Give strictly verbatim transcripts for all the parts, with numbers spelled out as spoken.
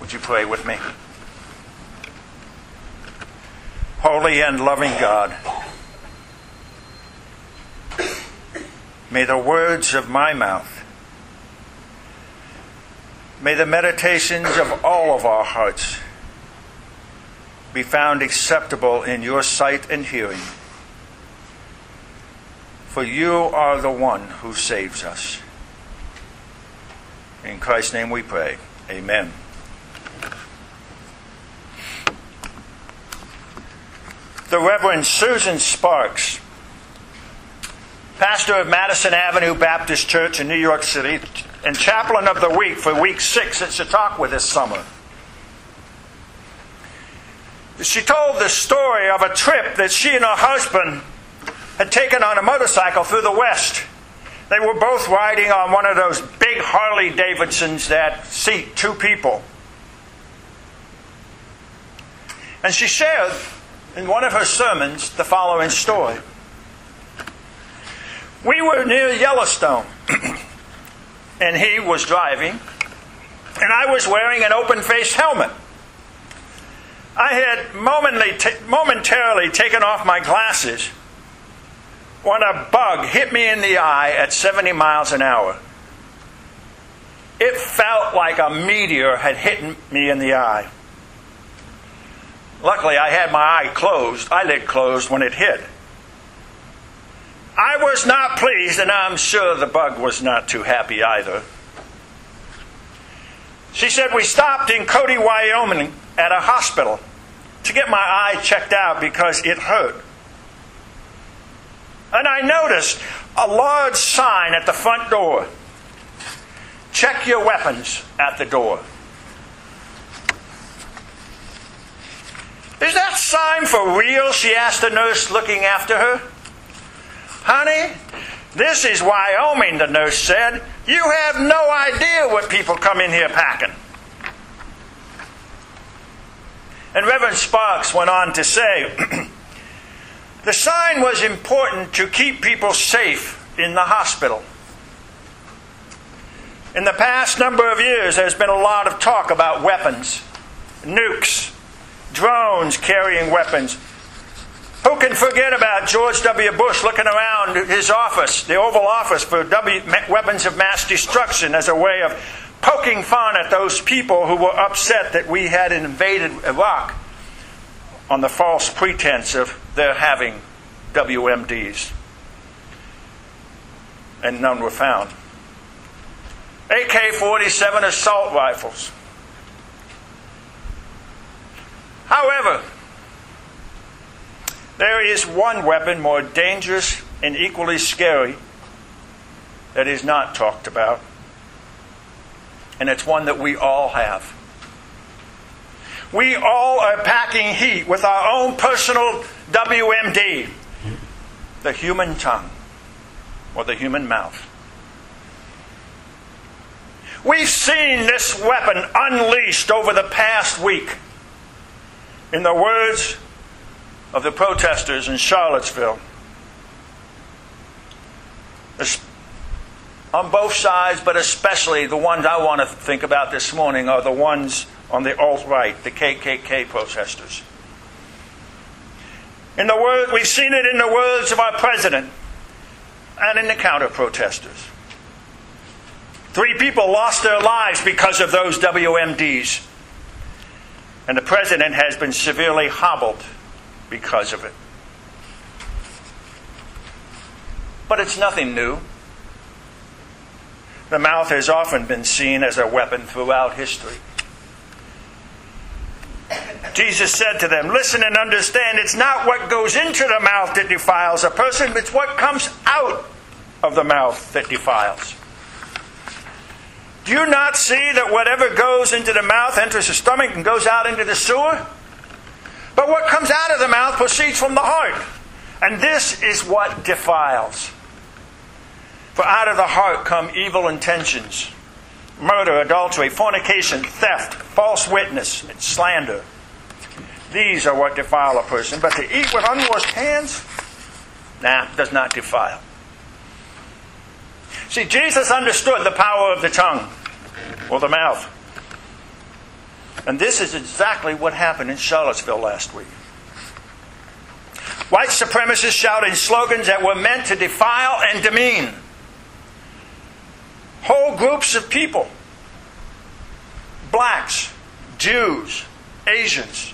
Would you pray with me? Holy and loving God, may the words of my mouth, may the meditations of all of our hearts be found acceptable in your sight and hearing. For you are the one who saves us. In Christ's name we pray. Amen. The Reverend Susan Sparks, pastor of Madison Avenue Baptist Church in New York City and chaplain of the week for week six at Chautauqua this summer. She told the story of a trip that she and her husband had taken on a motorcycle through the West. They were both riding on one of those big Harley Davidsons that seat two people. And she shared in one of her sermons the following story. We were near Yellowstone, and he was driving, and I was wearing an open-faced helmet. I had momentarily, t- momentarily taken off my glasses when a bug hit me in the eye at seventy miles an hour. It felt like a meteor had hit me in the eye. Luckily, I had my eye closed, eyelid closed when it hit. I was not pleased, and I'm sure the bug was not too happy either. She said we stopped in Cody, Wyoming at a hospital to get my eye checked out because it hurt. And I noticed a large sign at the front door. Check your weapons at the door. Is that sign for real? She asked the nurse looking after her. Honey, this is Wyoming, the nurse said. You have no idea what people come in here packing. And Reverend Sparks went on to say, the sign was important to keep people safe in the hospital. In the past number of years, there's been a lot of talk about weapons, nukes, drones carrying weapons. Who can forget about George W. Bush looking around his office, the Oval Office, for w- weapons of mass destruction as a way of poking fun at those people who were upset that we had invaded Iraq on the false pretense of their having W M Ds. And none were found. A K forty-seven assault rifles. However, there is one weapon more dangerous and equally scary that is not talked about. And it's one that we all have. We all are packing heat with our own personal W M D, the human tongue, or the human mouth. We've seen this weapon unleashed over the past week. In the words of the protesters in Charlottesville, on both sides, but especially the ones I want to think about this morning are the ones on the alt-right, the K K K protesters. In the word, we've seen it in the words of our president and in the counter-protesters. Three people lost their lives because of those W M Ds. And the president has been severely hobbled because of it. But it's nothing new. The mouth has often been seen as a weapon throughout history. Jesus said to them, listen and understand, it's not what goes into the mouth that defiles a person, it's what comes out of the mouth that defiles. Do you not see that whatever goes into the mouth enters the stomach and goes out into the sewer? But what comes out of the mouth proceeds from the heart. And this is what defiles. For out of the heart come evil intentions, murder, adultery, fornication, theft, false witness, and slander. These are what defile a person. But to eat with unwashed hands, nah, does not defile. See, Jesus understood the power of the tongue, or the mouth. And this is exactly what happened in Charlottesville last week. White supremacists shouting slogans that were meant to defile and demean whole groups of people. Blacks, Jews, Asians.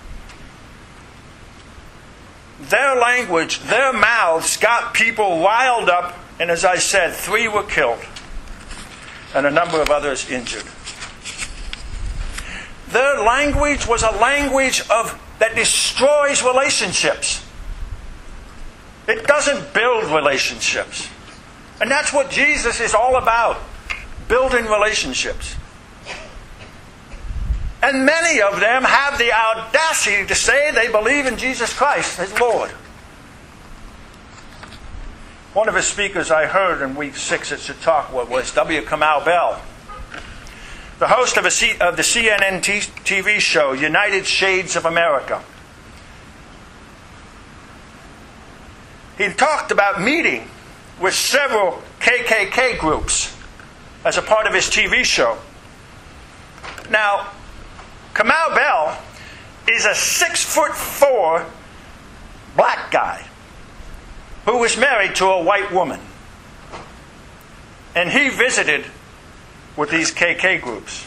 Their language, their mouths got people riled up, and as I said, three were killed and a number of others injured. Their language was a language of that destroys relationships. It doesn't build relationships. And that's what Jesus is all about, building relationships. And many of them have the audacity to say they believe in Jesus Christ as Lord. One of the speakers I heard in week six at Chautauqua was W. Kamau Bell, the host of, a C- of the C N N T V show United Shades of America. He talked about meeting with several K K K groups as a part of his T V show. Now, Kamau Bell is a six foot four black guy who was married to a white woman. And he visited with these K K groups.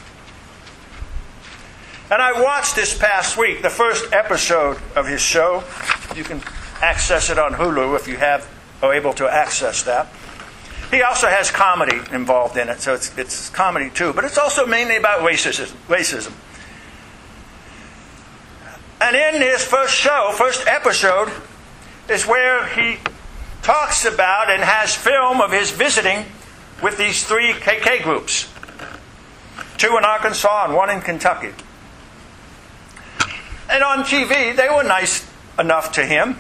And I watched this past week the first episode of his show. You can access it on Hulu if you have are able to access that. He also has comedy involved in it, so it's, it's comedy too. But it's also mainly about racism. racism. And in his first show, first episode, is where he talks about and has film of his visiting with these three K K groups. Two in Arkansas and one in Kentucky. And on T V, they were nice enough to him.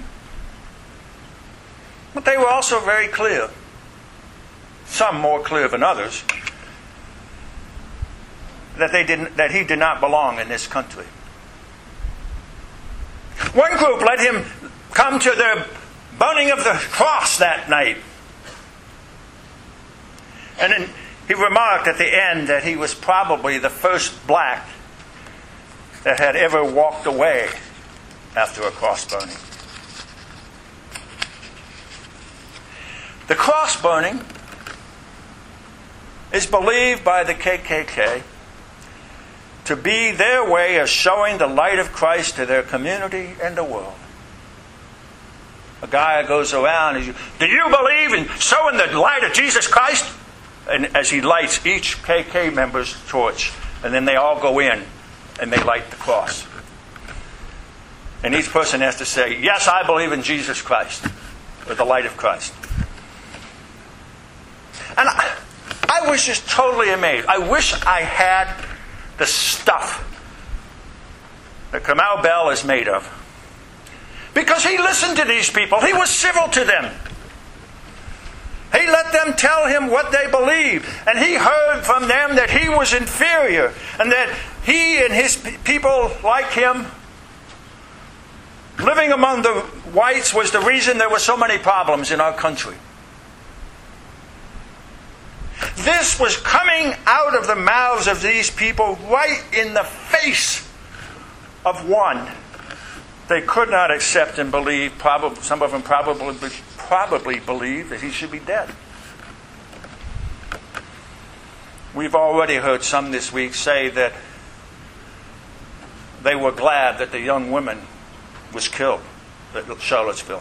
But they were also very clear. Some more clear than others. That they didn't that he did not belong in this country. One group let him come to the burning of the cross that night. And then he remarked at the end that he was probably the first black that had ever walked away after a cross burning. The cross burning is believed by the K K K to be their way of showing the light of Christ to their community and the world. A guy goes around and says, "Do you believe in showing the light of Jesus Christ?" And as he lights each K K K member's torch, and then they all go in and they light the cross. And each person has to say, "Yes, I believe in Jesus Christ," or the light of Christ. And I, I was just totally amazed. I wish I had the stuff that Kamau Bell is made of. Because he listened to these people. He was civil to them. He let them tell him what they believed. And he heard from them that he was inferior. And that he and his people like him, living among the whites, was the reason there were so many problems in our country. This was coming out of the mouths of these people right in the face of one they could not accept and believe. Probably, some of them probably, probably believe that he should be dead. We've already heard some this week say that they were glad that the young woman was killed at Charlottesville.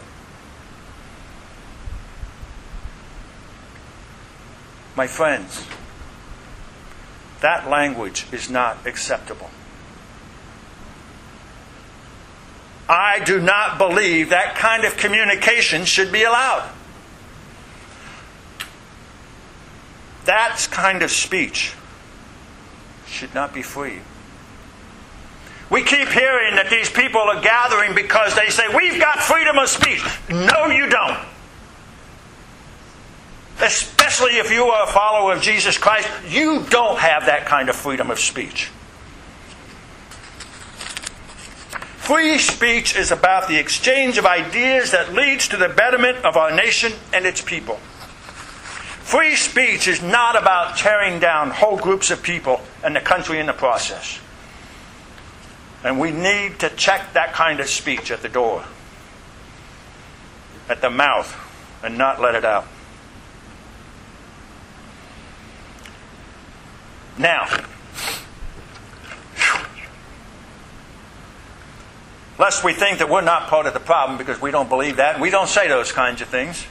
My friends, that language is not acceptable. I do not believe that kind of communication should be allowed. That kind of speech should not be free. We keep hearing that these people are gathering because they say, "We've got freedom of speech." No, you don't. Especially if you are a follower of Jesus Christ, you don't have that kind of freedom of speech. Free speech is about the exchange of ideas that leads to the betterment of our nation and its people. Free speech is not about tearing down whole groups of people and the country in the process. And we need to check that kind of speech at the door, at the mouth, and not let it out. Now, lest we think that we're not part of the problem because we don't believe that, and we don't say those kinds of things.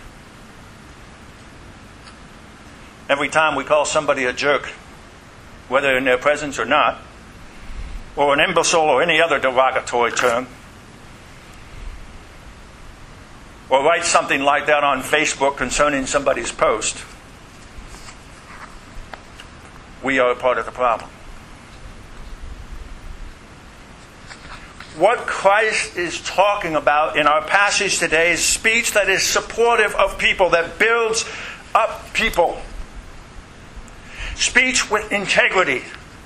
Every time we call somebody a jerk, whether in their presence or not, or an imbecile or any other derogatory term, or write something like that on Facebook concerning somebody's post, we are a part of the problem. What Christ is talking about in our passage today is speech that is supportive of people, that builds up people. Speech with integrity.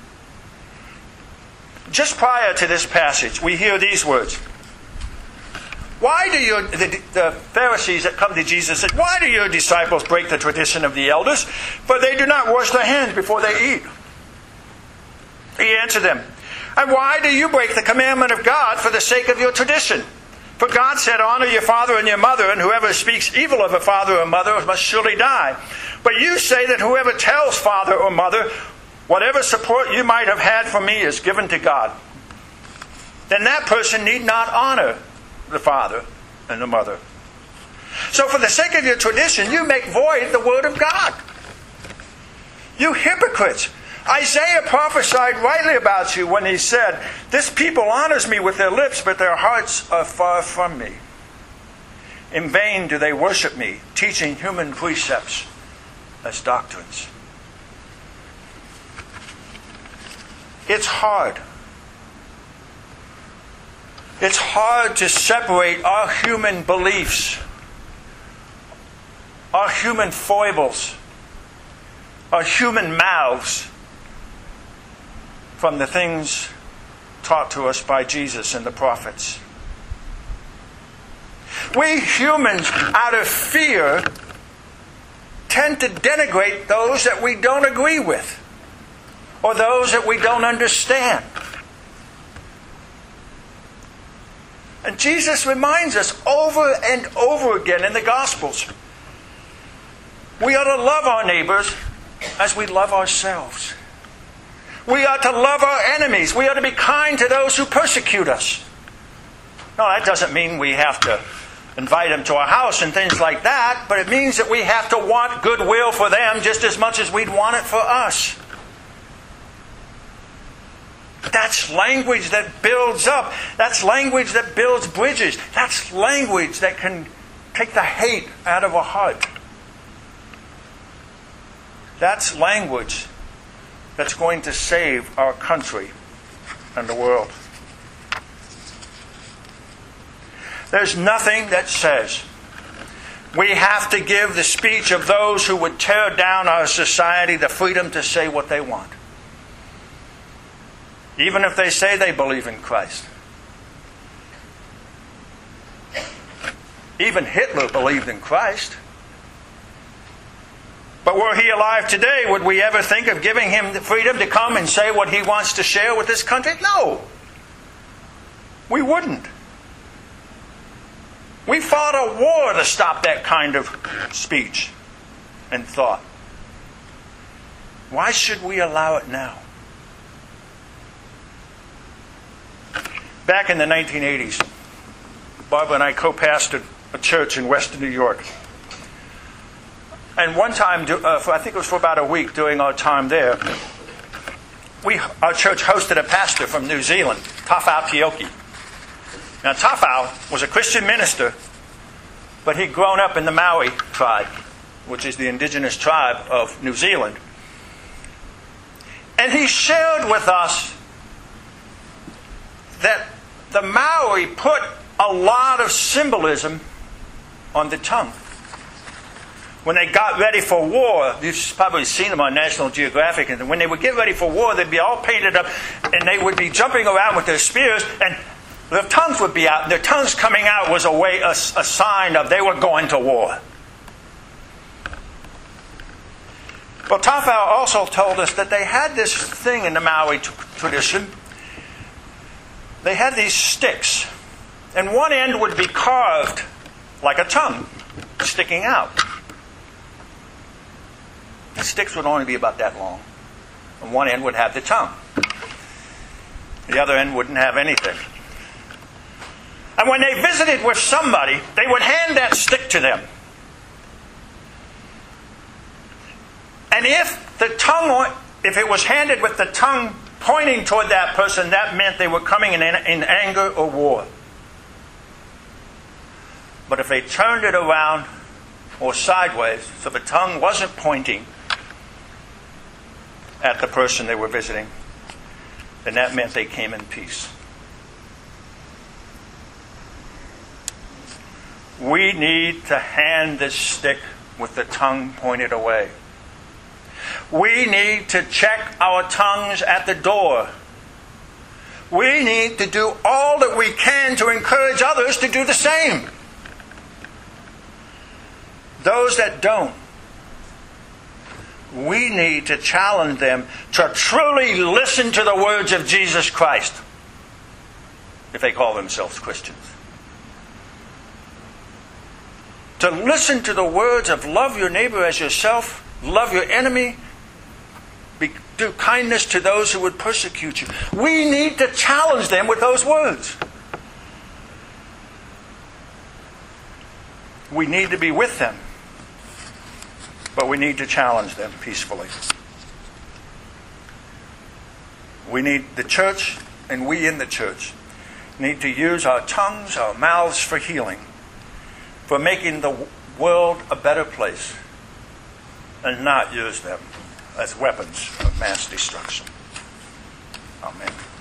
Just prior to this passage, we hear these words. Why do your, the, the Pharisees that come to Jesus said, why do your disciples break the tradition of the elders? For they do not wash their hands before they eat. He answered them, and why do you break the commandment of God for the sake of your tradition? For God said, honor your father and your mother, and whoever speaks evil of a father or mother must surely die. But you say that whoever tells father or mother, whatever support you might have had from me is given to God, then that person need not honor the father and the mother. So for the sake of your tradition, you make void the word of God. You hypocrites! Isaiah prophesied rightly about you when he said, this people honors me with their lips, but their hearts are far from me. In vain do they worship me, teaching human precepts as doctrines. It's hard. It's hard to separate our human beliefs, our human foibles, our human mouths from the things taught to us by Jesus and the prophets. We humans, out of fear, tend to denigrate those that we don't agree with or those that we don't understand. And Jesus reminds us over and over again in the Gospels, we are to love our neighbors as we love ourselves. We are to love our enemies. We are to be kind to those who persecute us. No, that doesn't mean we have to invite them to our house and things like that, but it means that we have to want goodwill for them just as much as we'd want it for us. That's language that builds up. That's language that builds bridges. That's language that can take the hate out of a heart. That's language that's going to save our country and the world. There's nothing that says we have to give the speech of those who would tear down our society the freedom to say what they want, even if they say they believe in Christ. Even Hitler believed in Christ. But were he alive today, would we ever think of giving him the freedom to come and say what he wants to share with this country? No. We wouldn't. We fought a war to stop that kind of speech and thought. Why should we allow it now? Back in the nineteen eighties, Barbara and I co-pastored a church in Western New York. And one time, uh, for, I think it was for about a week during our time there, we, our church hosted a pastor from New Zealand, Tafau Tioki. Now, Tafau was a Christian minister, but he'd grown up in the Maori tribe, which is the indigenous tribe of New Zealand. And he shared with us that the Maori put a lot of symbolism on the tongue. When they got ready for war, you've probably seen them on National Geographic, and when they would get ready for war, they'd be all painted up, and they would be jumping around with their spears, and their tongues would be out. And their tongues coming out was a way, a, a sign of they were going to war. Well, Tafau also told us that they had this thing in the Maori t- tradition they had these sticks, and one end would be carved like a tongue sticking out. The sticks would only be about that long, and one end would have the tongue. The other end wouldn't have anything. And when they visited with somebody, they would hand that stick to them. And if the tongue, if it was handed with the tongue pointing toward that person, that meant they were coming in, in anger or war. But if they turned it around or sideways, so the tongue wasn't pointing at the person they were visiting, then that meant they came in peace. We need to hand this stick with the tongue pointed away. We need to check our tongues at the door. We need to do all that we can to encourage others to do the same. Those that don't, we need to challenge them to truly listen to the words of Jesus Christ if they call themselves Christians. To listen to the words of love your neighbor as yourself, love your enemy, be, do kindness to those who would persecute you. We need to challenge them with those words. We need to be with them, but we need to challenge them peacefully. We need the church, and we in the church need to use our tongues, our mouths for healing, for making the world a better place, and not use them as weapons of mass destruction. Amen.